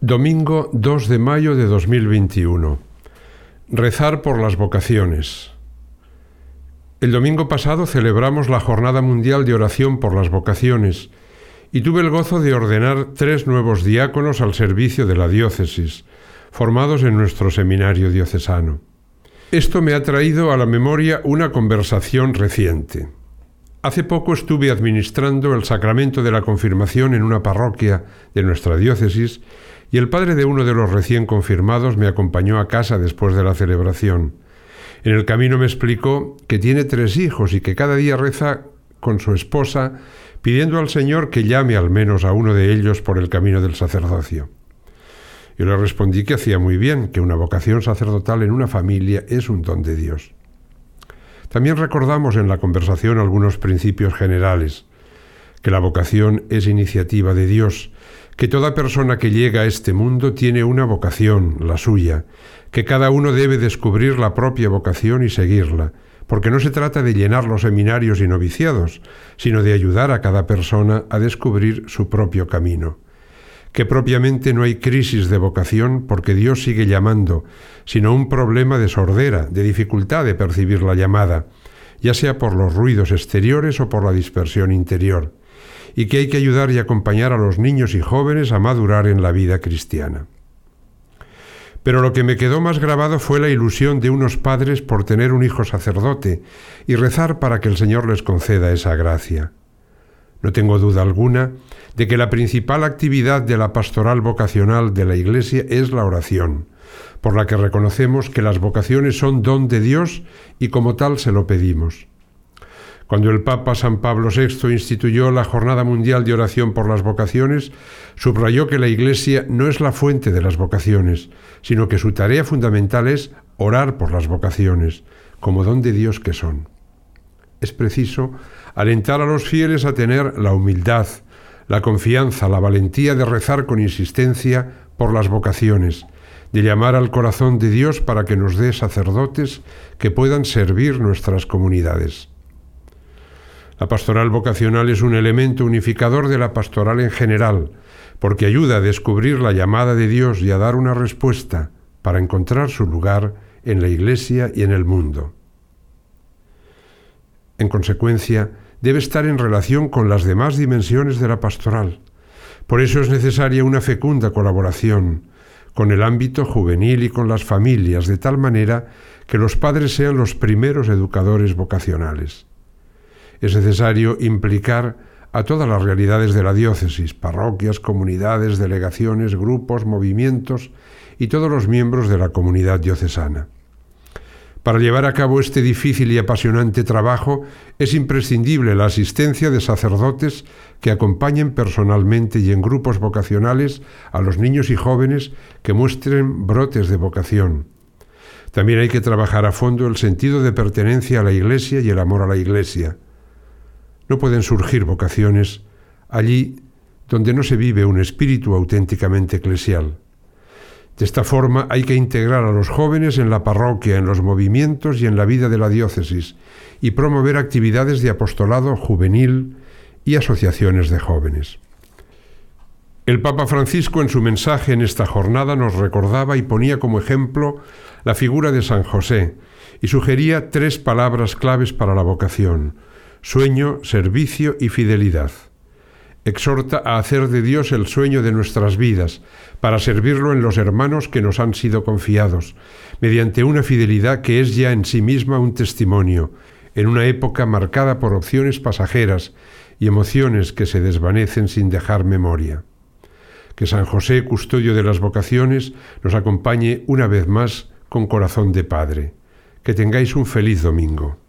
Domingo 2 de mayo de 2021. Rezar por las vocaciones. El domingo pasado celebramos la Jornada Mundial de Oración por las Vocaciones y tuve el gozo de ordenar 3 nuevos diáconos al servicio de la diócesis, formados en nuestro seminario diocesano. Esto me ha traído a la memoria una conversación reciente. Hace poco estuve administrando el sacramento de la confirmación en una parroquia de nuestra diócesis y el padre de uno de los recién confirmados me acompañó a casa después de la celebración. En el camino me explicó que tiene 3 hijos y que cada día reza con su esposa pidiendo al Señor que llame al menos a uno de ellos por el camino del sacerdocio. Yo le respondí que hacía muy bien, que una vocación sacerdotal en una familia es un don de Dios. También recordamos en la conversación algunos principios generales, que la vocación es iniciativa de Dios, que toda persona que llega a este mundo tiene una vocación, la suya, que cada uno debe descubrir la propia vocación y seguirla, porque no se trata de llenar los seminarios y noviciados, sino de ayudar a cada persona a descubrir su propio camino. Que propiamente no hay crisis de vocación porque Dios sigue llamando, sino un problema de sordera, de dificultad de percibir la llamada, ya sea por los ruidos exteriores o por la dispersión interior, y que hay que ayudar y acompañar a los niños y jóvenes a madurar en la vida cristiana. Pero lo que me quedó más grabado fue la ilusión de unos padres por tener un hijo sacerdote y rezar para que el Señor les conceda esa gracia. No tengo duda alguna de que la principal actividad de la pastoral vocacional de la Iglesia es la oración, por la que reconocemos que las vocaciones son don de Dios y como tal se lo pedimos. Cuando el Papa San Pablo VI instituyó la Jornada Mundial de Oración por las Vocaciones, subrayó que la Iglesia no es la fuente de las vocaciones, sino que su tarea fundamental es orar por las vocaciones, como don de Dios que son. Es preciso alentar a los fieles a tener la humildad, la confianza, la valentía de rezar con insistencia por las vocaciones, de llamar al corazón de Dios para que nos dé sacerdotes que puedan servir nuestras comunidades. La pastoral vocacional es un elemento unificador de la pastoral en general, porque ayuda a descubrir la llamada de Dios y a dar una respuesta para encontrar su lugar en la Iglesia y en el mundo. En consecuencia, debe estar en relación con las demás dimensiones de la pastoral. Por eso es necesaria una fecunda colaboración con el ámbito juvenil y con las familias, de tal manera que los padres sean los primeros educadores vocacionales. Es necesario implicar a todas las realidades de la diócesis, parroquias, comunidades, delegaciones, grupos, movimientos y todos los miembros de la comunidad diocesana. Para llevar a cabo este difícil y apasionante trabajo es imprescindible la asistencia de sacerdotes que acompañen personalmente y en grupos vocacionales a los niños y jóvenes que muestren brotes de vocación. También hay que trabajar a fondo el sentido de pertenencia a la Iglesia y el amor a la Iglesia. No pueden surgir vocaciones allí donde no se vive un espíritu auténticamente eclesial. De esta forma hay que integrar a los jóvenes en la parroquia, en los movimientos y en la vida de la diócesis y promover actividades de apostolado juvenil y asociaciones de jóvenes. El Papa Francisco en su mensaje en esta jornada nos recordaba y ponía como ejemplo la figura de San José y sugería 3 palabras claves para la vocación: sueño, servicio y fidelidad. Exhorta a hacer de Dios el sueño de nuestras vidas, para servirlo en los hermanos que nos han sido confiados, mediante una fidelidad que es ya en sí misma un testimonio, en una época marcada por opciones pasajeras y emociones que se desvanecen sin dejar memoria. Que San José, custodio de las vocaciones, nos acompañe una vez más con corazón de Padre. Que tengáis un feliz domingo.